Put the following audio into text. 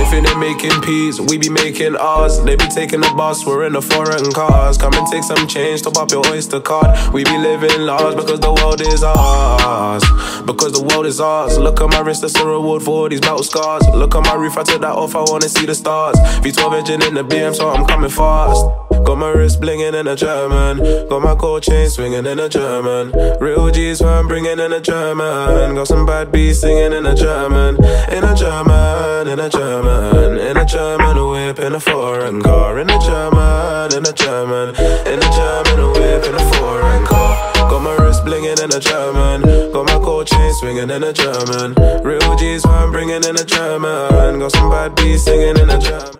think they're making peace, we be making ours. They be taking the bus, we're in the foreign cars. Come and take some change, top up your Oyster card. We be living large because the world is ours. Because the world is ours. Look at my wrist, that's a reward for all these battle scars. Look at my roof, I took that off, I wanna see the stars. V12 engine in the BM, so I'm coming fast. Got my wrist blinging in a German. Got my gold chain swinging in a German. Real G's where I'm bringing in a German. Got some bad beats singing in a German. In a German, in a German. In a German whip, in a foreign car. In a German, in a German. In a German whip, in a foreign car. Got my wrist blinging in a German. Got my gold chain swinging in a German. Real G's where I'm bringing in a German. Got some bad beats singing in a German.